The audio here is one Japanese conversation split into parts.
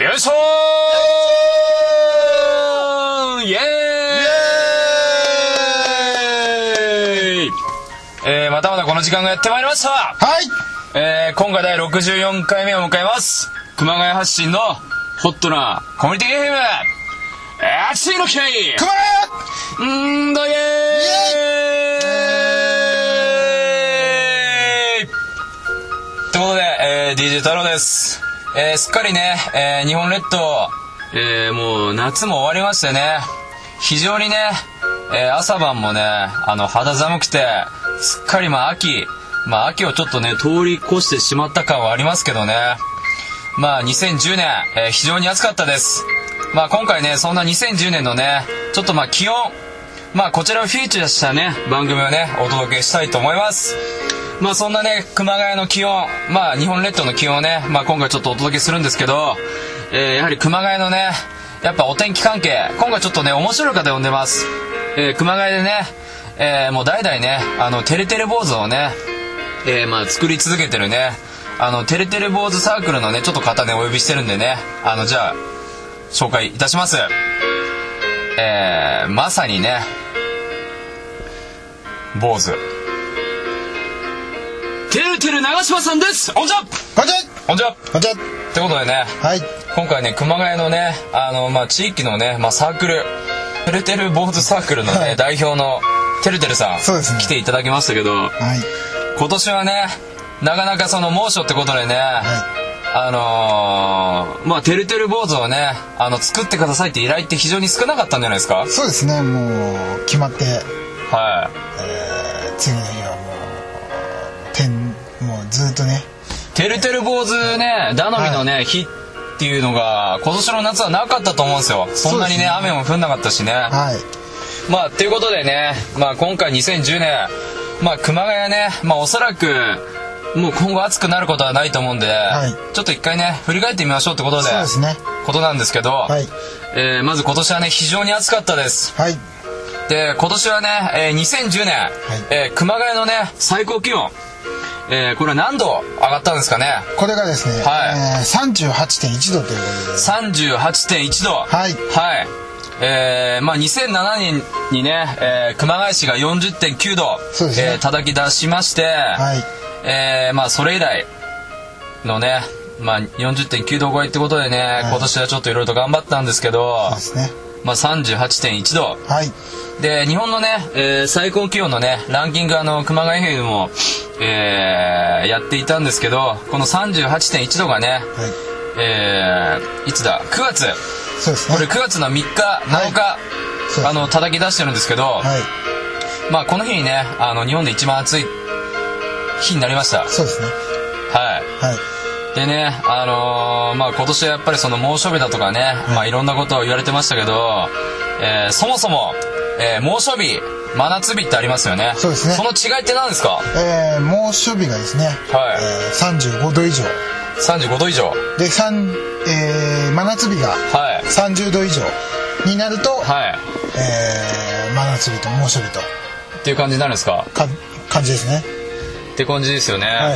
よいしょーイエーイまたまたこの時間がやってまいりました。 はい。 今回第64回目を迎えます。熊谷発信のホットなコミュニティ FM 熱いの機会熊谷どイエーイということで、DJ 太郎です。すっかりね、日本列島、もう夏も終わりましてね、非常にね、朝晩もね、肌寒くて、すっかり秋をちょっとね、通り越してしまった感はありますけどね。2010年、非常に暑かったです。今回ね、そんな2010年のね、ちょっと気温、こちらをフィーチャーしたね、番組をね、お届けしたいと思います。そんなね、熊谷の気温、日本列島の気温をね、今回ちょっとお届けするんですけど、やはり熊谷のね、やっぱお天気関係、今回ちょっとね、面白い方呼んでます。熊谷でね、もう代々ね、てるてる坊主をね、作り続けてるね、てるてる坊主サークルのね、ちょっと方ね、お呼びしてるんでね、じゃあ、紹介いたします。まさにね、坊主。てるてる長嶋さんです。こんにちは。 こんにちは。 こんにちは。 こんにちは。 ということでね、 はい。 今回ね、熊谷のね、地域のね、サークル、てるてる坊主サークルのね、 はい、 代表のてるてるさん、 そうですね、 来ていただきましたけど、 はい、 今年はね、なかなかその猛暑ってことでね、はい、てるてる坊主をね、作ってくださいって依頼って非常に少なかったんじゃないですか。 そうですね、もう決まって、 はい、 次の日はもうずっとね、 てるてる坊主ね、頼みのね、はい、日っていうのが今年の夏はなかったと思うんですよ。そんなにね、雨も降んなかったしね。 はい。 ということでね、今回2010年、熊谷ね、おそらくもう今後暑くなることはないと思うんで、はい、ちょっと一回ね、振り返ってみましょうってことで、 そうですね、 ことなんですけど、 はい、 まず今年はね、非常に暑かったです。 はい。 で、今年はね、2010年、はい、熊谷のね、最高気温、これは何度上がったんですかね。 これがですね、 はい、 38.1 度ということで、 38.1度、 はい、 はい、2007年にね、熊谷市が 40.9 度、ね、叩き出しまして、はい、それ以来のね、40.9 度超えってことでね、はい、今年はちょっといろいろと頑張ったんですけど、 そうですね、 38.1 度、 はい、 で日本のね、最高気温のねランキング熊谷FMも、やっていたんですけど、この 38.1 度がね、はい、いつだ9月、 そうですね、 これ9月の3日7日、はい、叩き出してるんですけど、はい、この日にね、日本で一番暑い日になりました。 そうですね、 はい、はい、でね、今年はやっぱりその猛暑日だとかね、はい、いろんなことを言われてましたけど、そもそも、猛暑日真夏日ってありますよね。 そうですね。 その違いって何ですか。 猛暑日がですね、はい、35度以上、 35度以上で、真夏日が30度以上になると、はい、真夏日と猛暑日とっていう感じになるんですか。 感じですね。 って感じですよね。はい、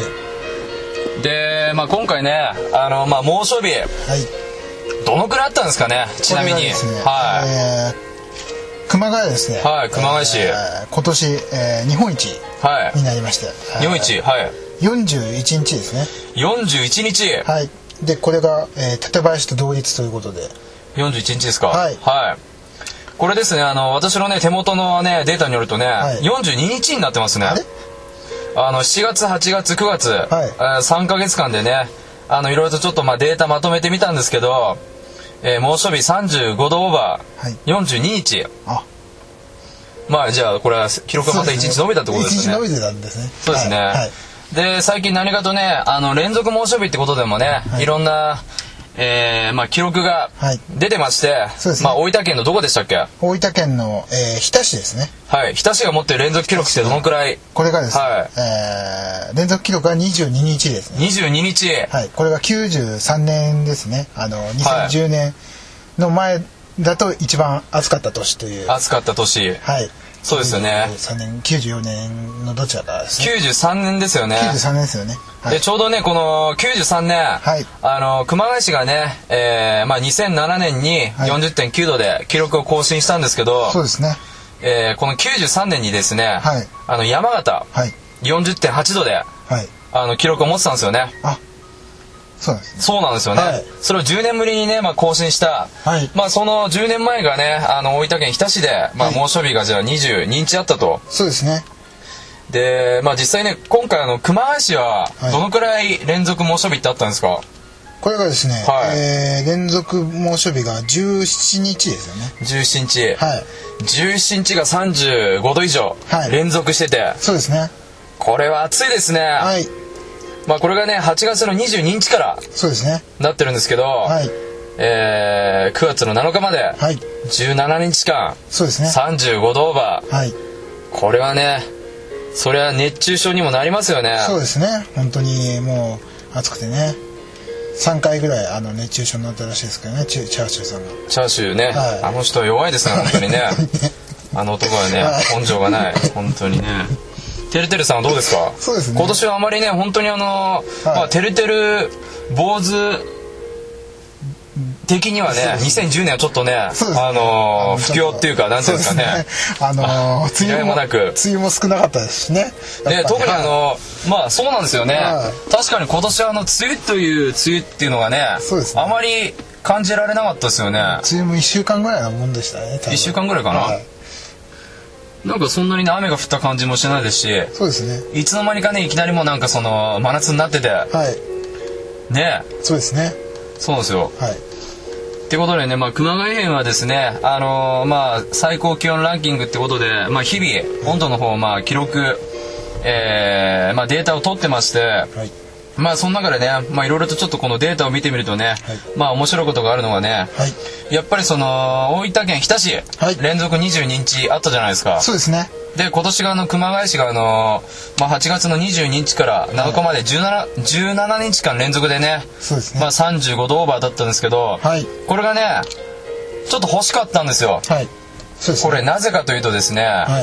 で、今回ね、猛暑日、はい、どのくらいあったんですかね。ちなみに、ね、 はい、熊谷ですね、 はい、熊谷市、 今年、日本一になりまして、 はい、日本一、はい、 41日ですね。 41日、 はい、でこれが、館林と同率ということで 41日ですか。 はい、はい、 これですね、私のね手元のねデータによるとね、はい、42日になってますね。あれ7月8月9月、はい、3ヶ月間でね、いろいろとちょっとデータまとめてみたんですけど、猛暑日35度オーバー、はい、42日。じゃあこれは記録がまた1日伸びたってことですね。 1日伸びてたんですね。 そうですね、はいはい、で最近何かとね、連続猛暑日ってことでもね、はい、いろんな、記録が出てまして、はい、そうですね、大分県のどこでしたっけ。 大分県の、日田市ですね。 はい、日田市が持ってる連続記録ってどのくらい。 これがですね、 はい、 連続記録が22日ですね。 22日、 はい、これが93年ですね。2010年の前だと一番暑かった年という。 暑かった年、 はい、 そうですよね。 93年、94年のどちらかですね。 93年ですよね。 93年ですよね。 はい、でちょうどねこの93年、 はい、 熊谷市がね、2007年に 40.9 度で記録を更新したんですけど、 そうですね。 この93年にですね、 はい、 山形、 はい、 40.8 度で、はい、記録を持ってたんですよね。 あ、そうなんですね。 そうなんですよね。はい、それを10年ぶりにね、更新した、はい、その10年前がね大分県日田市で、猛暑日がじゃあ22日あったと。 そうですね。 で、実際ね今回熊谷市はどのくらい連続猛暑日ってあったんですか？ これがですね、はい、連続猛暑日が17日ですよね。 17日。 はい。 17日が35度以上、はい、連続してて。 そうですね。 これは暑いですね。 はい。 これがね8月の22日からそうですねなってるんですけど、はい、9月の7日まで17日間、 そうですね、 35度オーバー、はい、これはねそれは熱中症にもなりますよね。 そうですね。本当にもう暑くてね3回ぐらい熱中症になったらしいですけどね、チャーシューさんが。 チャーシューね、はい、あの人は弱いですね本当にねあの男はね、はい、根性がない本当にね。てるてるさんはどうですか？ そうですね。 今年はあまりね本当にはい、てるてる坊主的にはね2010年はちょっとね不況っていうかなんていうんですかね、 梅雨も少なかったですしね。 で特にそうなんですよね、はい、確かに今年梅雨という梅雨っていうのがね、そうですね、あまり感じられなかったですよね。 梅雨も1週間ぐらいなもんでしたね。 1週間ぐらいかな、はい、なんかそんなにね雨が降った感じもしないですし、 そうですね、 いつの間にかねいきなりもなんか真夏になってて、はい、ね、 そうですね、 そうなんですよ。はい。ってことでね、熊谷県はですね、最高気温ランキングってことで、日々温度の方を記録、データを取ってまして、はい、その中でね、いろいろとちょっとこのデータを見てみるとね、はい、面白いことがあるのがね、はい、やっぱり大分県日田市、はい、連続22日あったじゃないですか。 そうですね。 で今年が熊谷市が8月の22日から7日まで17日間連続でね、 そうですね、 35度オーバーだったんですけど、はい、これがねちょっと欲しかったんですよ。はい、そうですね。これなぜかというとですね、はい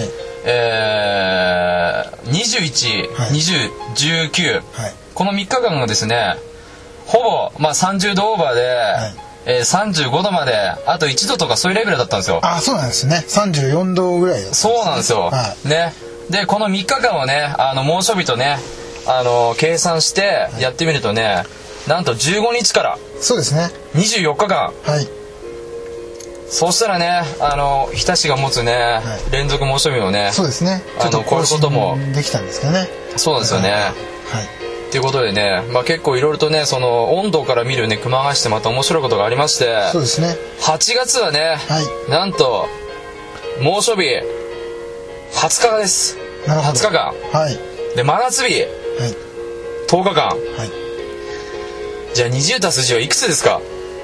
、21、はい、20、19、はい、この3日間がですねほぼ、30度オーバーで、はい、35度まであと1度とかそういうレベルだったんですよ。 あ、そうなんですね。34度ぐらいだったんですね。 そうなんですよ、はい、ね。でこの3日間をね猛暑日とね計算してやってみるとね、はい、なんと15日からそうですね 24日間、 はい、 そうしたらね日田市が持つね、はい、連続猛暑日をね、 そうですね、ちょっとこういうこともできたんですかね。 そうなんですよね、はい、ということでね、結構いろいろとね温度から見るね熊谷市ってまた面白いことがありまして、 そうですね、 8月はね、はい、なんと猛暑日20日です。20日間、はい、で真夏日、はい、10日間、はい、じゃあ20たす10はいくつですか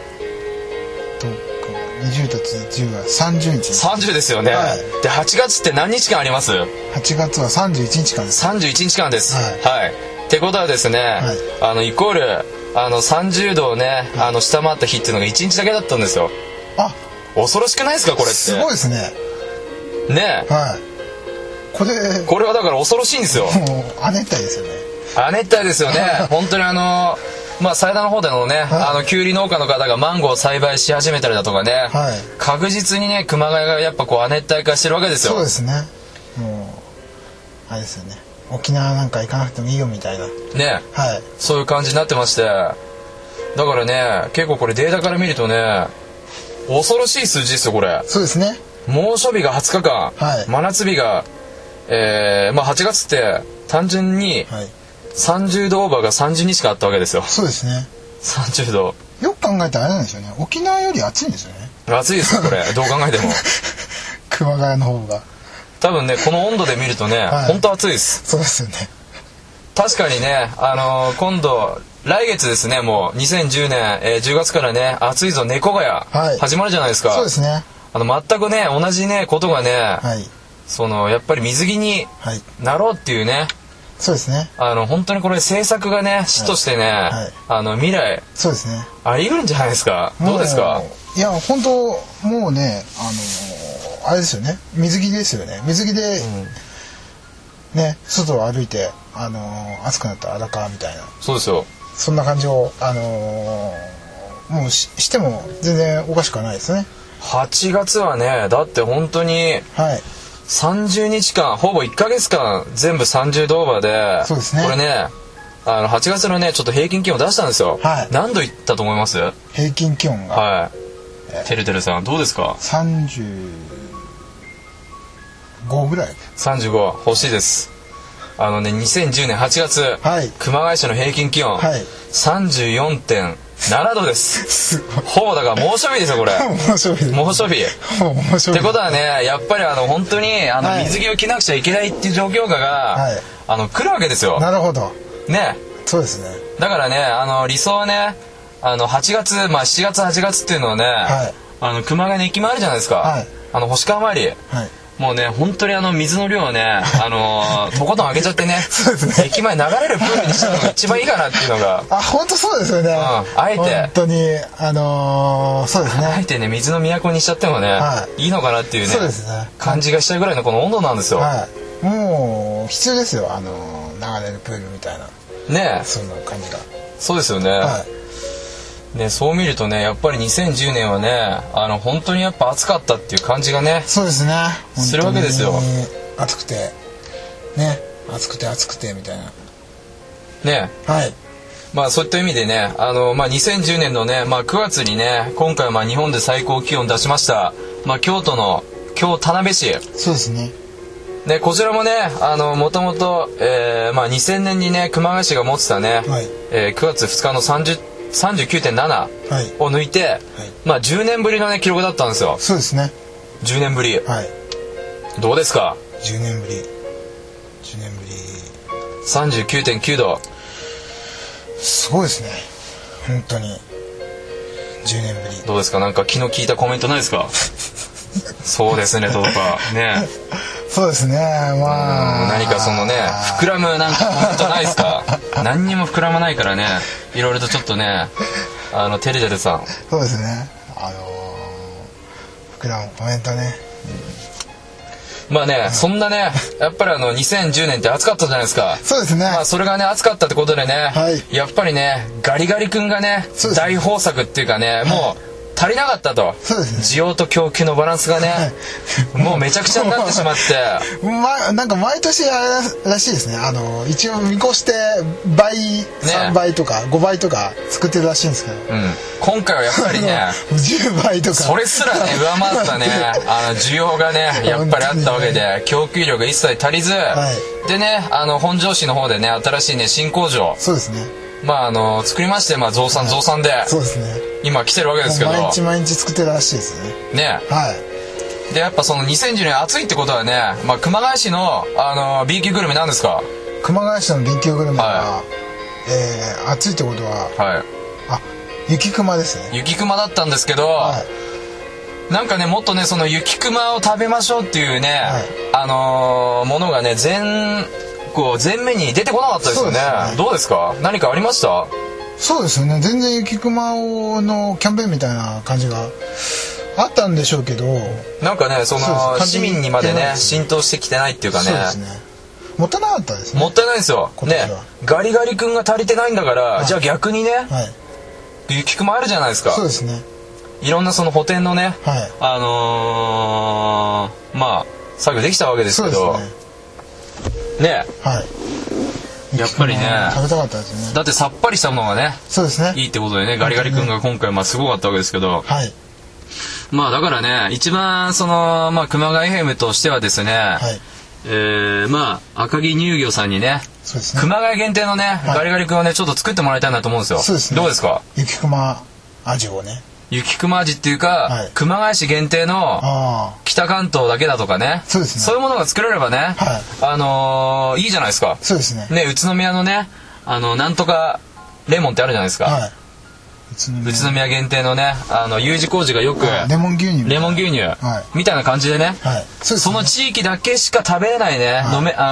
？20たす10は30日。 30ですよね、はい、で8月って何日間あります？ 8月は31日間です。 31日間です。はい、はい、ってことはですね、はい、イコール30度をね、はい、下回った日っていうのが1日だけだったんですよ。 あ、 恐ろしくないですかこれって。すごいですね。 ねえ、はい、これはだから恐ろしいんですよ。もう亜熱帯ですよね。 亜熱帯ですよね本当に最大の方でのね、はい、キュウリ農家の方がマンゴーを栽培し始めたりだとかね、はい、確実にね熊谷がやっぱ亜熱帯化してるわけですよ。 そうですね。もうあれですよね、沖縄なんか行かなくてもいいよみたいなね、はい、そういう感じになってまして、だからね結構これデータから見るとね恐ろしい数字ですよこれ。 そうですね。 猛暑日が20日間、はい、真夏日が、8月って単純に30度オーバーが30日間あったわけですよ。 そうですね。 30度よく考えたらあれなんですよね、沖縄より暑いんですよね。 暑いですよこれどう考えても熊谷の方が多分ねこの温度で見るとね、はい、本当暑いです。 そうですよね。確かにね今度来月ですね、もう2010年、10月からね暑いぞ猫ヶ谷、始まるじゃないですか。 そうですね。 全くね同じねことがね、はい、やっぱり水着になろうっていうね、はい、 そうですね。 本当にこれ政策がね市としてね、はいはい、未来そうですね、 あり得るんじゃないですか。どうですか？ いや本当もうねあれですよね、水着ですよね。水着で、ね、外を歩いて、暑くなった荒川みたいな。 そうですよ。 そんな感じを、もうしても全然おかしくはないですね。 8月はね、だって本当に、30日間、ほぼ1ヶ月間、全部30度オーバーで、 そうですね。 これね、8月のね、ちょっと平均気温出したんですよ。何度いったと思います？ 平均気温が。 てるてるさん、どうですか ？35ぐらい。 35、欲しいです。2010年8月、熊谷市の平均気温、34.7 度です。ほぼだから猛暑日ですよ、これ。 猛暑日。 猛暑日。ってことはね、やっぱり本当に水着を着なくちゃいけないっていう状況下が、来るわけですよ。 なるほど。 ね。 そうですね。 だからね、理想はね、8月、まあ7月8月っていうのはね、熊谷の駅前あるじゃないですか。星川参り。もうね、本当に水の量をね、とことん開けちゃってね、駅前流れるプールにしたのが一番いいかなっていうのが。 本当そうですよね。 あえて。 本当に、そうですね。 あえてね、水の都にしちゃってもね、いいのかなっていうね、感じがしちゃうぐらいのこの温度なんですよ。 もう、必要ですよ、流れるプールみたいな。 ねえ。 そんな感じが。 そうですよね。ね、そう見るとね、やっぱり2010年はね、本当にやっぱ暑かったっていう感じがね、 そうですね、 するわけですよ。 暑くてね、暑くてみたいなね。まあそういった意味でね、2010年のね、9月にね、今回日本で最高気温出しました、京都の京田辺市。 そうですね。 ね、こちらもね、もともと、2000年にね、熊谷市が持ってたね、9月2日の39.7 を抜いて、10年ぶりのね、記録だったんですよ。 そうですね。 10年ぶり。どうですか ？10年ぶり。 39.9 度。 すごいですね。本当に。10年ぶり。 どうですか？なんか気の利いたコメントないですか？そうですね、とか。ね。 そうですね。 何かそのね、膨らむなんかコメントないですか？何にも膨らまないからね、いろいろとちょっとね、てるてるさん。 そうですね。膨らむコメントね。 まあね、そんなね、やっぱり2010年って暑かったじゃないですか。 そうですね。 それがね、暑かったってことでね、やっぱりね、ガリガリ君がね、大豊作っていうかね、もう、足りなかったと。 そうですね。 需要と供給のバランスがね、もうめちゃくちゃになってしまって。 なんか毎年あれらしいですね。一応見越して倍、3倍とか5倍とか作ってるらしいんですけど。 今回はやっぱりね、 10倍とか。 それすらね、上回ったね、需要がね、やっぱりあったわけで、供給量が一切足りず、でね、本庄市の方でね、新しいね、新工場。 そうですね。 作りまして、増産で。 そうですね。 今来てるわけですけど。 毎日作ってるらしいですね。 ね。で、やっぱその2010年暑いってことはね、熊谷市の、B 級グルメなんですか？ 熊谷市の B 級グルメは、暑いってことは、雪熊ですね。 雪熊だったんですけど、なんかね、もっとね、その雪熊を食べましょうっていうね、ものがね、前面に出てこなかったですよね。どうですか？何かありました？ そうですよね。全然雪熊のキャンペーンみたいな感じがあったんでしょうけど、 なんかね、市民にまでね、浸透してきてないっていうかね。 そうですね。もったいなかったですね。 もったいないですよ。ね、ガリガリ君が足りてないんだから、じゃあ逆にね、雪熊あるじゃないですか。 そうですね。 いろんなその補填のね、作業できたわけですけど、ね。やっぱりね、 食べたかったですね。 だってさっぱりしたものがね、 そうですね。 いいってことでね、ガリガリ君が今回すごかったわけですけど、だからね、一番熊谷 FM としてはですね、赤城乳業さんにね、熊谷限定のね、ガリガリ君をね、ちょっと作ってもらいたいなと思うんですよ。 そうですね。 どうですか？ 雪熊味をね。 雪熊味っていうか、熊谷市限定の北関東だけだとかね、そういうものが作れればね、いいじゃないですか。 そうですね。 ね、宇都宮のね、なんとかレモンってあるじゃないですか。宇都宮限定のね、U字工事がよくレモン牛乳みたいな感じでね、その地域だけしか食べれないね、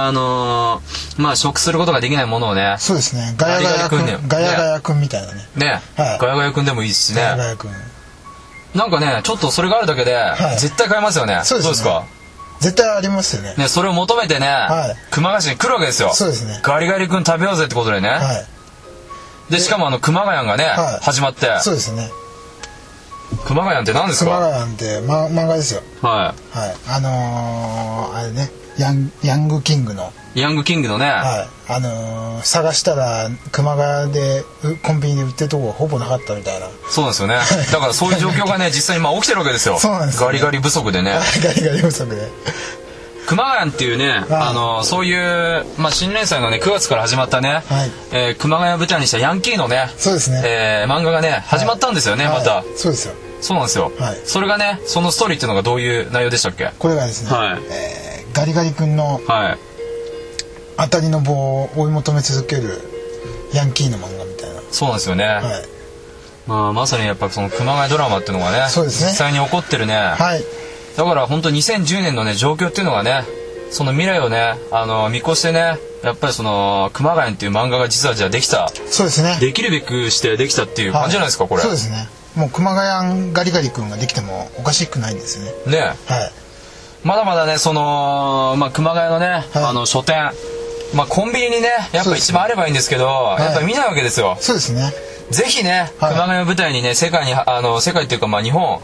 食することができないものをね、 そうですね。ガヤガヤくんみたいなね。 ね、ガヤガヤくんでもいいしね。 ガヤガヤくん。 なんかねちょっとそれがあるだけで、絶対買えますよね。 そうですね。 どうですか？ 絶対ありますよね。 ね、それを求めてね、熊谷市に来るわけですよ。 そうですね。 ガリガリ君食べようぜってことでね。でしかも熊谷がね、始まって。 そうですね。 熊谷って何ですか？ 熊谷って漫画ですよ。あれね、ヤングキングのね、探したら熊谷でコンビニで売ってるとこほぼなかったみたいな。 そうなんですよね。だからそういう状況がね実際に起きてるわけですよ。 そうなんです、ね、 ガリガリ不足でね。 ガリガリ不足で。 熊谷っていうね、そういう、新連載のね9月から始まったね、熊谷を舞台にしたヤンキーのね、 そうですね、 漫画がね始まったんですよね、また。 そうですよ。 そうなんですよ。それがね、そのストーリーっていうのがどういう内容でしたっけ？ これがですね、ガリガリ君の当たりの棒を追い求め続けるヤンキーの漫画みたいな。 そうなんですよね。まさにやっぱその熊谷ドラマっていうのがね、実際に起こってるね。だから本当2010年のね状況っていうのがね、その未来をね見越してね、やっぱりその熊谷っていう漫画が実はじゃあできた。 そうですね。 できるべくしてできたっていう感じじゃないですか、これ。 そうですね。もう熊谷ガリガリ君ができてもおかしくないんですよね。 まだまだねその、熊谷のね、書店、コンビニにねやっぱ一番あればいいんですけど、やっぱり見ないわけですよ。 そうですね。 ぜひね、熊谷を舞台にね世界っていうか日本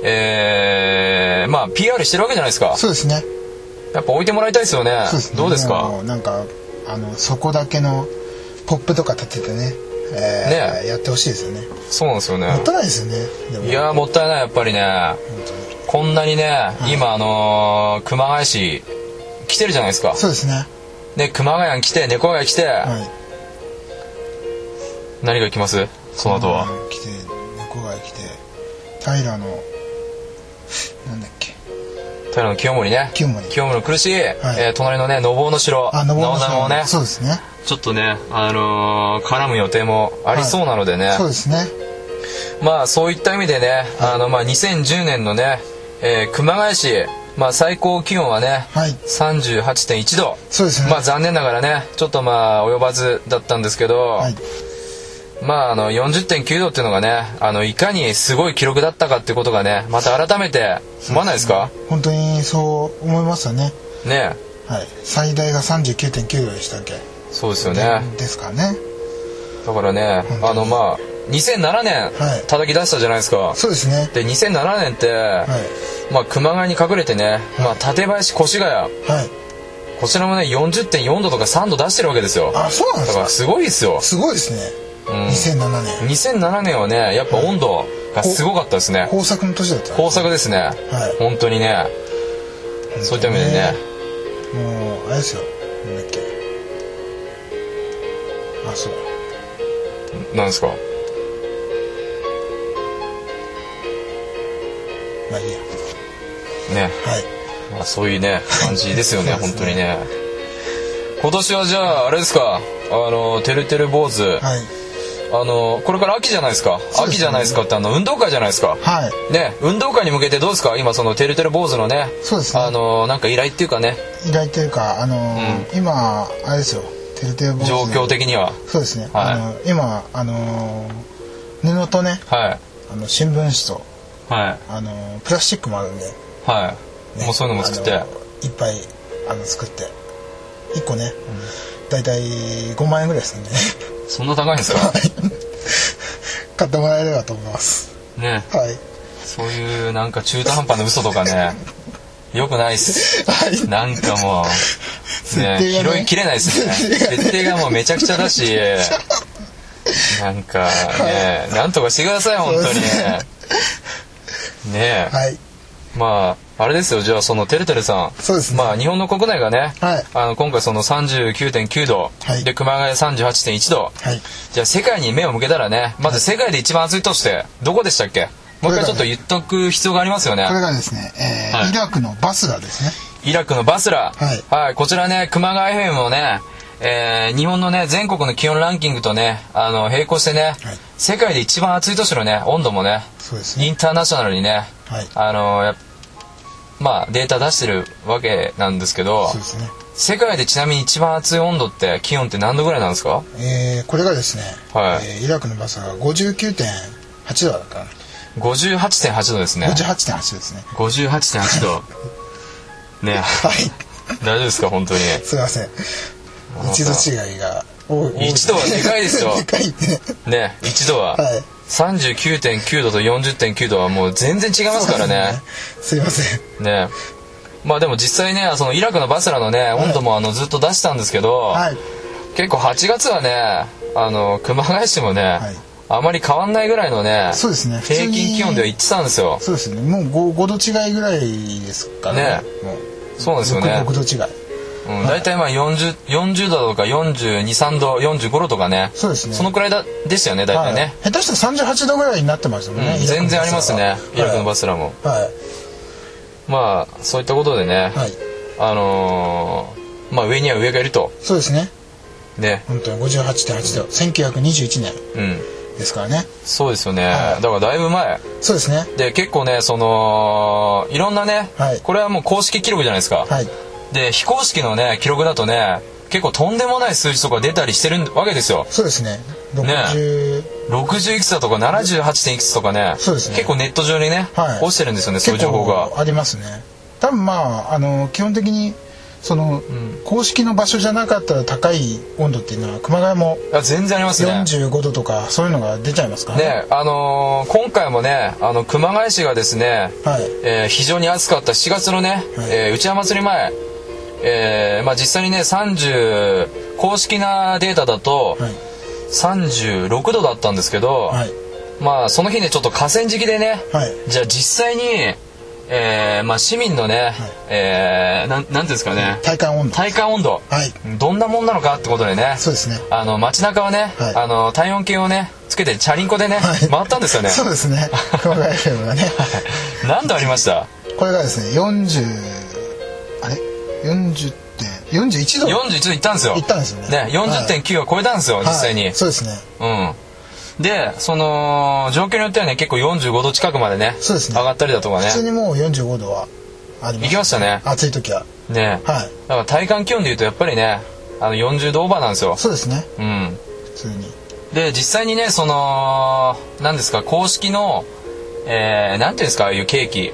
PR してるわけじゃないですか。 そうですね。 やっぱ置いてもらいたいですよね。どうですか？ なんかそこだけのポップとか立ててね、やってほしいですよね。 そうなんですよね。 もったいないですよね。 いやもったいない、やっぱりね。こんなにね、今熊谷市来てるじゃないですか。 そうですね。 で熊谷に来て猫谷来て、何が来ます？その後は。 来て猫谷来て平のなんだっけ。 平の清盛ね。清盛の苦しい、隣のね信夫の城。信長もね。 そうですね。 ちょっとね絡む予定もありそうなのでね。 そうですね。 そういった意味でね、2010年のね、熊谷市、最高気温はね、38.1 度。 そうですね。 残念ながらね、ちょっと及ばずだったんですけど、40.9 度っていうのがね、いかにすごい記録だったかっていうことがね、また改めて思わないですか？ 本当にそう思いますよね。 ね。 最大が 39.9 度でしたっけ？ そうですよね。 ですからね。 だからね、2007年叩き出したじゃないですか。 そうですね。 で2007年って、熊谷に隠れてね、館林越谷、こちらもね 40.4 度とか3度出してるわけですよ。 そうなんですか。 だからすごいですよ。 すごいですね。 2007年はねやっぱ温度がすごかったですね。 豊作の年だった。 豊作ですね。本当にね。そういった意味でね。 もうあれですよ。なんだっけ。そう。 なんですか？ いいや。 ね。そういうね感じですよね。本当にね。今年はじゃああれですか、てるてる坊主、これから秋じゃないですか。秋じゃないですかって運動会じゃないですか。ね、運動会に向けてどうですか？今そのてるてる坊主のね、 そうですね。 なんか依頼っていうかね。 依頼っていうか今あれですよ。てるてる坊主。 状況的には。 そうですね。今布とね、新聞紙とプラスチックもあるんで、 もうそういうのも作って、 いっぱい作って。1個ね、だいたい5万円ぐらいですんでね。 そんな高いんですか？ 買ってもらえればと思いますね。そういうなんか中途半端な嘘とかねよくないっす。なんかもうね拾いきれないっすね。設定がもうめちゃくちゃだし、なんかねなんとかしてください本当にね。あれですよ。じゃあそのてるてるさん、 そうですね。 日本の国内がね、今回その 39.9 度、で熊谷 38.1 度、じゃあ世界に目を向けたらね、まず世界で一番暑い都市ってどこでしたっけ？もう一回ちょっと言っとく必要がありますよね。 これがですね、イラクのバスラですね。 イラクのバスラ、こちらね熊谷 FM もね、日本のね全国の気温ランキングとね並行してね、世界で一番暑い都市のね温度もね、インターナショナルにね、データ出してるわけなんですけど、世界でちなみに一番暑い温度って気温って何度ぐらいなんですか？ これがですね、イラクのバスラが 59.8 度だったかな。 58.8 度ですね。 58.8 ですね。 58.8 度。ね。はい。大丈夫ですか、本当に。 すいません。1度違いが 1度はでかいですよ。 でかいね。 ね、1度は。はい。39.9 度と 40.9 度はもう全然違いますからね。 すいません。 ね。まあでも実際ね、そのイラクのバスラのね、温度もずっと出したんですけど、はい、結構8月はね、熊谷市もね、はい、あまり変わんないぐらいのね、 そうですね、 平均気温では言ってたんですよ。 そうですね、もう 5度違いぐらいですからね。 そうなんですよね。 6度違い。 大体まあ 40度とか42、3度、45度とかね。 そうですね。 そのくらいでしたよね、大体ね。 下手したら38度ぐらいになってましたもんね。 全然ありますね、イラクのバスラも。はい。まあそういったことでね、まあ上には上がいると。 そうですね。 ね。 本当に 58.8 度、1921年ですからね。 そうですよね。だからだいぶ前。 そうですね。 で結構ね、いろんなね、これはもう公式記録じゃないですか。はい。で非公式のね記録だとね、結構とんでもない数字とか出たりしてるわけですよ。 そうですね。 60いくつだとか78点いくつとかね。そうですね。結構ネット上にね、落ちてるんですよね、そういう情報が。 ありますね。多分まあ基本的に公式の場所じゃなかったら高い温度っていうのは熊谷も全然ありますね。 45度とかそういうのが出ちゃいますからね。 今回もね熊谷市がですね、非常に暑かった4月のね、内山祭り前、まあ実際にね公式なデータだと36度だったんですけど、まあその日ねちょっと河川敷でね、じゃあ実際にまあ市民のね、なんていうんですかね、 体感温度、 どんなもんなのかってことでね、 そうですね、 街中はね、体温計をねつけてチャリンコでね、回ったんですよね。 そうですね。熊谷 FM がね。 何度ありました？ これがですね41度いったんですよ。 いったんですよね。 40.9 は超えたんですよ、実際に。 そうですね。 でその状況によってはね結構45度近くまでね上がったりだとかね。 普通にもう45度はあります。 行きましたね。 暑い時はね。だから体感気温でいうとやっぱりね40度オーバーなんですよ。 そうですね。普通に。 で実際にね何ですか、公式のなんていうんですか、ああいうケーキ。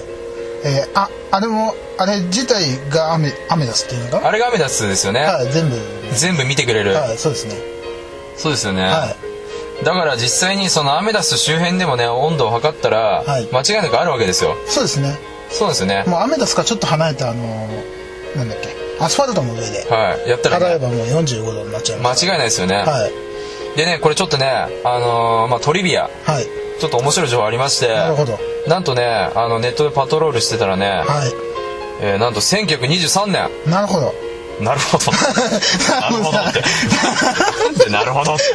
あれ自体がアメダスっていうのか。 あれがアメダスですよね。全部見てくれる。 そうですね。 そうですよね。だから実際にアメダス周辺でもね温度を測ったら間違いなくあるわけですよ。 そうですね。 そうですよね。 もうアメダスからちょっと離れたなんだっけ、アスファルトの上でやったらね、 例えばもう45度になっちゃいます。 間違いないですよね。でねこれちょっとねまあトリビア、ちょっと面白い情報ありまして、なんとねネットでパトロールしてたらね、なんと1923年。 なるほど。 なるほど。なるほどって。なんでなるほどって。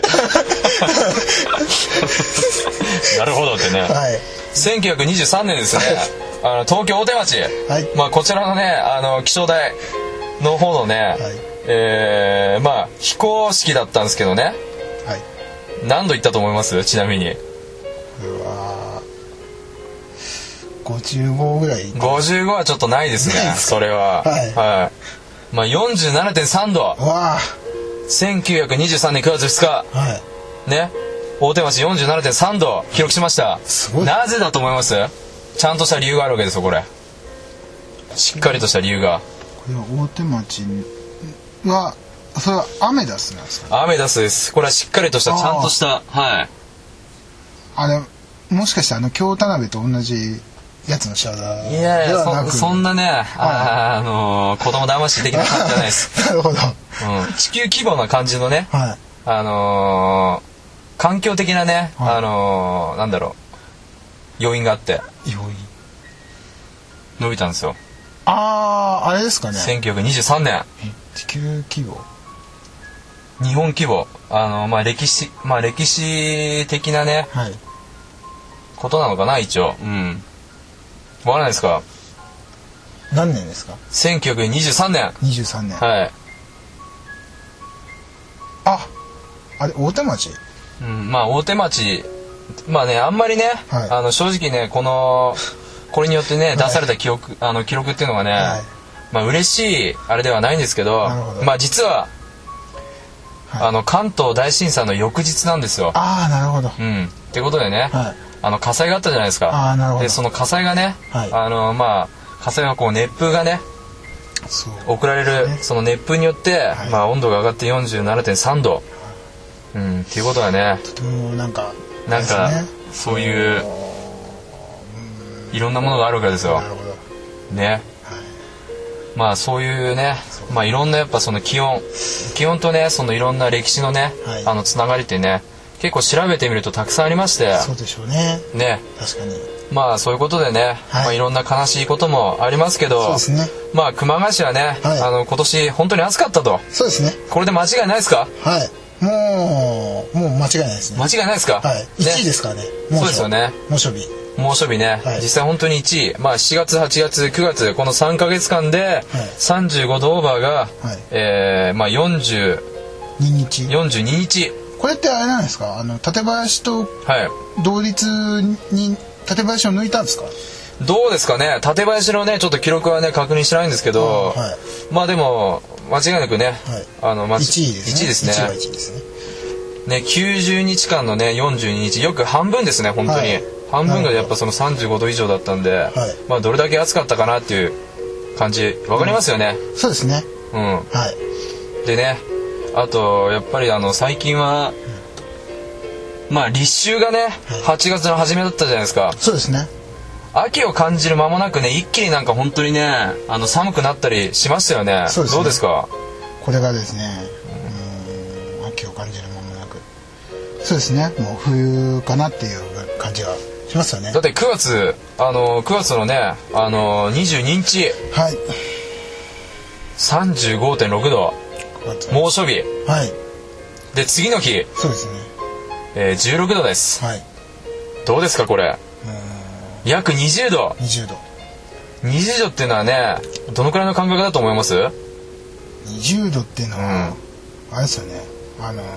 なるほどってね。1923年ですね。東京大手町。まあこちらのね気象台の方のね、まあ非公式だったんですけどね。何度行ったと思います？ちなみに。 55ぐらい。 55はちょっとないですね。それは。まあ 47.3 度。1923年9月2日。ね。大手町 47.3 度記録しました。なぜだと思います？ちゃんとした理由があるわけですよ、これ。しっかりとした理由が。 これは大手町は、それはアメダスなんですか？ アメダスです。これはしっかりとした、ちゃんとした、 あれ、もしかして京田辺と同じやつの仕業ではなく。 そんなね、子供騙し的な感じじゃないです。 なるほど。 地球規模な感じのね、環境的なね、なんだろう、要因があって。伸びたんですよ。 あれですかね。 1923年。 地球規模。 日本規模。まあ歴史的なね、ことなのかな、一応。わからないですか？ 何年ですか ？1923年。 23年。あれ大手町？ まあ大手町、まあねあんまりね、正直ねこれによってね出された記録っていうのがね、まあ嬉しいあれではないんですけど、まあ実は関東大震災の翌日なんですよ。 なるほど。 ってことでね、 火災があったじゃないですか。 なるほど。 でその火災がね、 はい、 火災はこう熱風がね送られる、その熱風によって、はい、温度が上がって 47.3 度、っていうことはね、 とてもなんかそういういろんなものがあるわけですよ。 なるほどね、はい、そういうね、いろんなやっぱその気温とね、そのいろんな歴史のね、はい、つながりってね、結構調べてみるとたくさんありまして。 そうでしょうね。 ね、 確かに。 そういうことでね、はい、いろんな悲しいこともありますけど、 そうですね。 熊谷市はね、はい、今年本当に暑かったと。 そうですね。 これで間違いないですか？ はい。もう間違いないですね。 間違いないですか？ はい。1位ですからね。 そうですよね。 猛暑日ね、はい、実際本当に1位、7月8月9月この3ヶ月間で35度オーバーが、はい、42日。 これってあれなんですか？館林と同率に館林を抜いたんですか？ どうですかね。館林のねちょっと記録はね確認してないんですけど、はい、でも間違いなくね、 はい、1位ですね。 1位ですね。 1位は1位ですね。90日間のね42日、よく半分ですね本当に、はい、半分がやっぱその35度以上だったんで、はい、どれだけ暑かったかなっていう感じわかりますよね。 そうですね。 はい。でね、あとやっぱり最近は、立秋がね、8月の初めだったじゃないですか。 そうですね。 秋を感じる間もなくね、一気になんか本当にね寒くなったりしましたよね。 そうですね。 どうですか？ これがですね、秋を感じる間もなく、そうですね、もう冬かなっていう感じがしますよね。 だって9月のね22日、 はい、 35.6 度猛暑日、 はい、 で次の日、 そうですね、 16度です、 はい、 どうですかこれ？約20度。 20度っていうのはね、どのくらいの感覚だと思います？ 20度っていうのは、あれですよね、なんだろ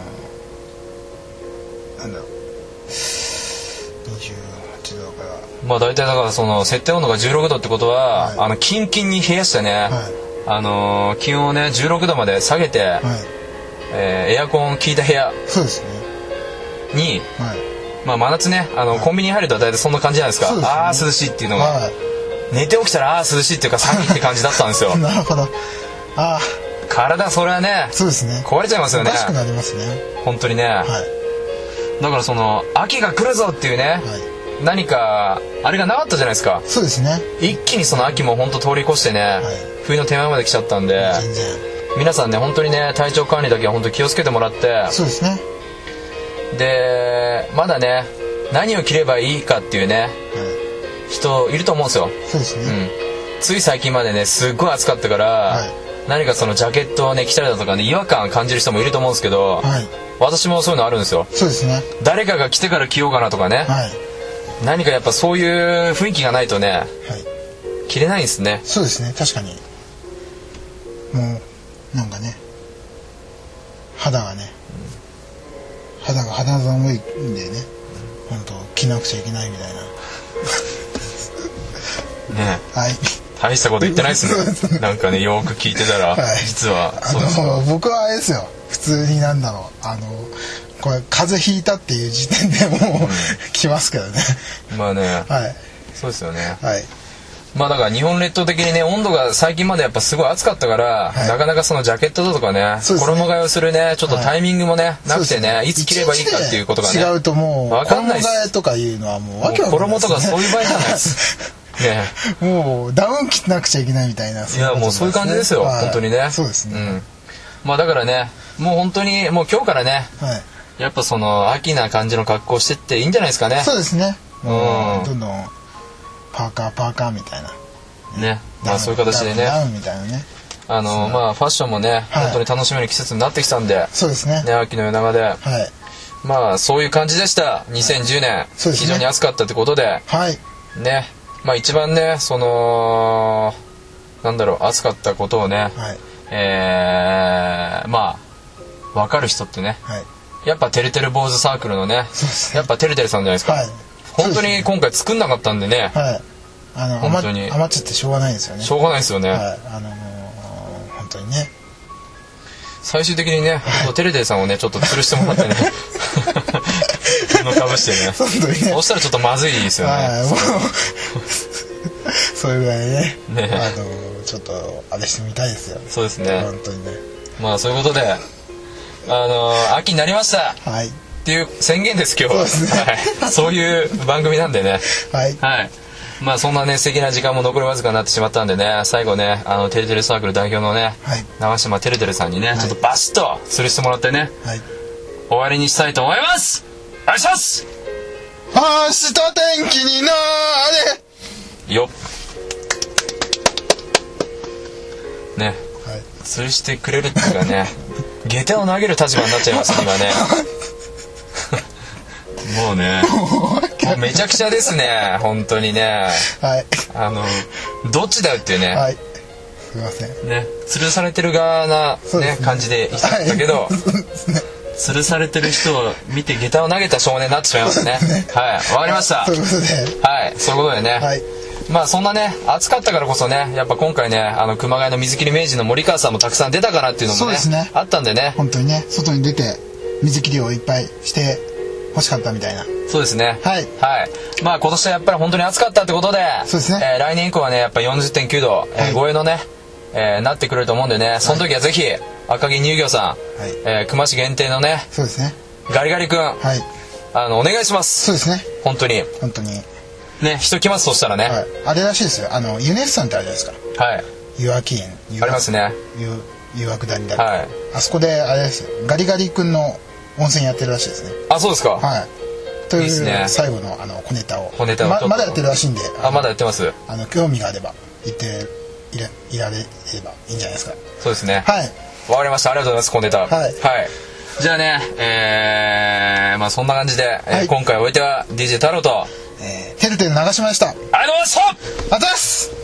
う、28度から大体だからその設定温度が16度ってことは、はい、キンキンに冷やしてね、はい、気温をね16度まで下げて、はい、エアコン効いた部屋、 そうですねに、 はい、 真夏ねコンビニに入ると大体そんな感じじゃないですか。 ね、 あー涼しいっていうのが、はい、寝て起きたら涼しいっていうか寒いって感じだったんですよ。 なるほど。 体それはね、 そうですね、 壊れちゃいますよね。 おかしくなりますね本当にね、はい、だからその秋が来るぞっていうね、はい、何かあれがなかったじゃないですか。 そうですね。 一気にその秋も本当通り越してね、はい、冬の手前まで来ちゃったんで、 全然皆さんね本当にね体調管理だけは本当に気をつけてもらって。 そうですね。 でまだね何を着ればいいかっていうね、はい、人いると思うんですよ。 そうですね、 つい最近までねすっごい暑かったから、はい、何かそのジャケットをね着たりだとかね違和感感じる人もいると思うんですけど、はい、私もそういうのあるんですよ。 そうですね。 誰かが着てから着ようかなとかね、はい、何かやっぱそういう雰囲気がないとね、はい、着れないんですね。 そうですね、確かにもうなんかね肌が肌寒いんでね、本当着なくちゃいけないみたいなね、 はい、 大したこと言ってないですね。なんかねよく聞いてたら、はい、実はそうですか。 僕はあれですよ、普通になんだろう、これ風邪ひいたっていう時点でもう、来ますけどね。 まあね、 はい、 そうですよね。 はい、 だから日本列島的にね温度が最近までやっぱすごい暑かったから、はい、なかなかそのジャケットだとかね、衣替えをするねちょっとタイミングもね、なくてね、いつ着ればいいかっていうことがね違うともう分かんないです。 衣替えとかいうのはもうわけわかんないですね。 衣とかそういう場合じゃないですね、 もうダウン着なくちゃいけないみたいな。 いやもうそういう感じですよ、はい、本当にね。 そうですね、 だからねもう本当にもう今日からね、はい、やっぱその秋な感じの格好してっていいんじゃないですかね。 そうですね、どんどんパーカーみたいなね、そういう形でね、 ダウンみたいなね、 ファッションもね、はい、本当に楽しめる季節になってきたんで、 そうですね、 秋の夜長で、はい、そういう感じでした2010年、はい、非常に暑かったってことで、 はい、 ね、一番ねそのなんだろう暑かったことをね、はい、分かる人ってね、はい、やっぱてるてる坊主サークルのね、やっぱてるてるさんじゃないですか、はい、本当に今回作んなかったんでね、はい、 本当に余っちゃってしょうがないですよね。 しょうがないですよね、はい、 本当にね最終的にねテレテレさんをねちょっと吊るしてもらってね布かぶしてね。 本当にね。 そうしたらちょっとまずいですよね。 もうそれぐらいね。ちょっとあれしてみたいですよ。 そうですね。 本当にね。 まあそういうことで、秋になりました。 はい。 っていう宣言です今日は。 そうですね。 はい。そういう番組なんでね。 はい。 はい。まあそんなね素敵な時間も残りわずかになってしまったんでね、最後ねテレテレサークル代表のね、はい、長島テレテレさんにね、はい、ちょっとバシッと吊るしてもらってね、はい、終わりにしたいと思います。お願いします。 明日天気になれよっね、はい、吊るしてくれるっていうかね下駄を投げる立場になっちゃいます今ねもうねもうめちゃくちゃですね本当にね。 はい。 どっちだよっていうね。 はい。すいません。 ね、吊るされてる側なね感じで言っちゃったけど、はい、吊るされてる人を見て下駄を投げた少年になってしまいましたね。はい、わかりました。 そういうことで。 はい、そういうことでね。はい。まあそんなね暑かったからこそねやっぱ今回ね熊谷の水切り名人の森川さんもたくさん出たかなっていうのも ねあったんでね。 本当にね外に出て水切りをいっぱいして欲しかったみたいな。 そうですね。 はい。 はい。まあ今年はやっぱり本当に暑かったってことで、 そうですね。 来年以降はねやっぱ 40.9 度、超えのね、なってくれると思うんでね、その時はぜひ赤城乳業さん、はい、熊市限定のね、 そうですね。 ガリガリ君、 はい。 お願いします。 そうですね。 本当に。 本当に。 ね人来ますそしたらね。 はい。あれらしいですよ。ユネスさんってあるじゃないですか。 はい。 湯涌園。 ありますね。 湯涌谷だ。 はい。 あそこであれですよ。ガリガリ君の温泉やってるらしいですね。 あ、そうですか。 はい。という最後の小ネタをまだやってるらしいんで、 まだやってます。 興味があれば行っていられればいいんじゃないですか。 そうですね。 はい。 わかりました。ありがとうございます小ネタ。はい。はい。じゃあねまあそんな感じで、今回お相手は DJ 太郎とてるてる長島でした。 ありがとうございました。 ありがとうございます。